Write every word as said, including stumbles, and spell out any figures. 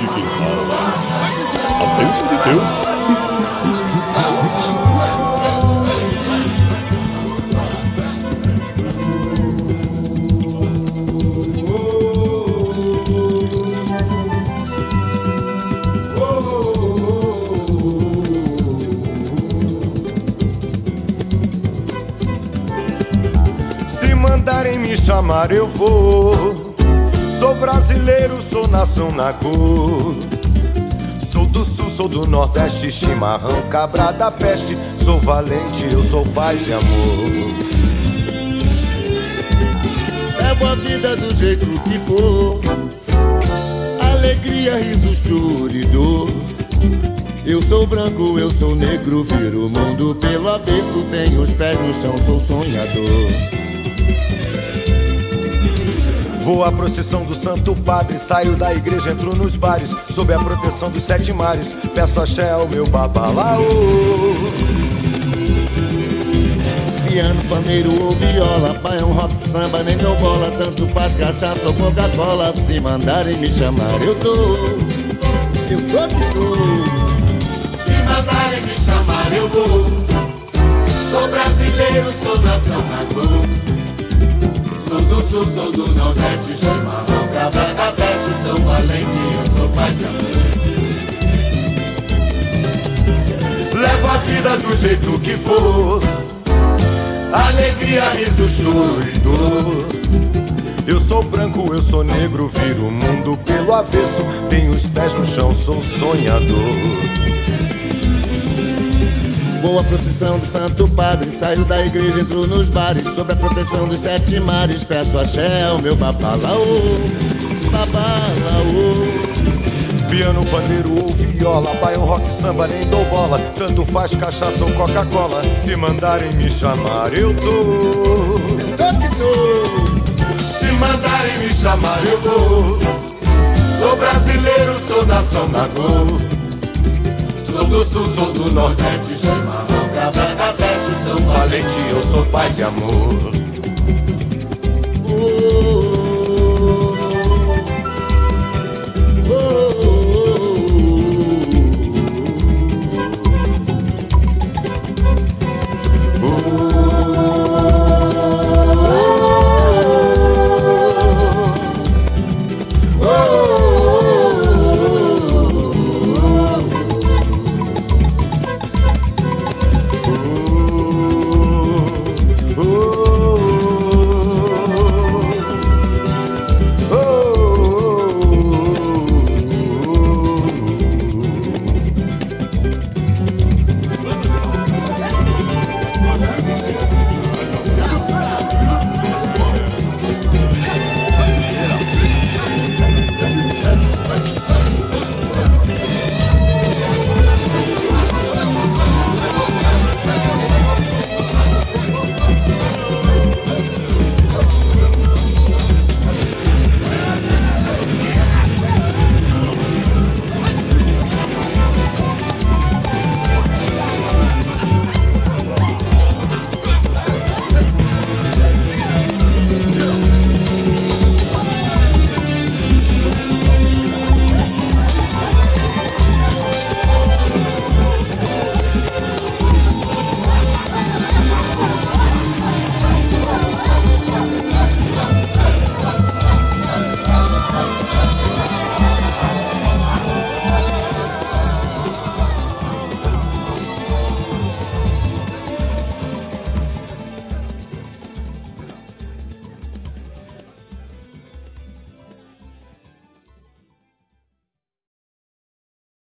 de quem fala. A bênção de Deus. Se mandarem me chamar eu vou. Sou brasileiro, sou nação na cor. Sou do sul, sou do nordeste, chimarrão, cabra da peste. Sou valente, eu sou paz e amor. Levo a vida do jeito que for, alegria, riso, choro e dor. Eu sou branco, eu sou negro, viro o mundo pelo avesso. Tenho os pés no chão, sou sonhador. Vou à procissão do Santo Padre, saio da igreja, entro nos bares, sob a proteção dos sete mares, peço axé ao meu babalaô. Piano, pandeiro ou viola, baião, rock, samba, nem dou bola, tanto faz cachaça ou Coca-Cola. Se mandarem me chamar eu tô, eu tô que tô. Se mandarem me chamar eu vou. Sou brasileiro, sou nação na cor. Sou do sul, sou do nordeste, chimarrão, cabra da peste. Sou valente, eu sou paz e amor. Levo a vida do jeito que for, alegria, riso, choro e dor. Eu sou branco, eu sou negro, viro o mundo pelo avesso. Tenho os pés no chão, sou sonhador. Vou à procissão do Santo Padre, saio da igreja, entro nos bares, sob a proteção dos sete mares, peço axé ao meu babalaô, babalaô. Piano, pandeiro ou viola, baião, rock, samba, nem dou bola, tanto faz cachaça ou Coca-Cola. Se mandarem me chamar eu tô, Tô que tô. se mandarem me chamar eu vou. Sou brasileiro, sou nação na cor. Sou do sul, sou do nordeste, chimarrão, cabra da peste. Sou valente, eu sou paz e amor.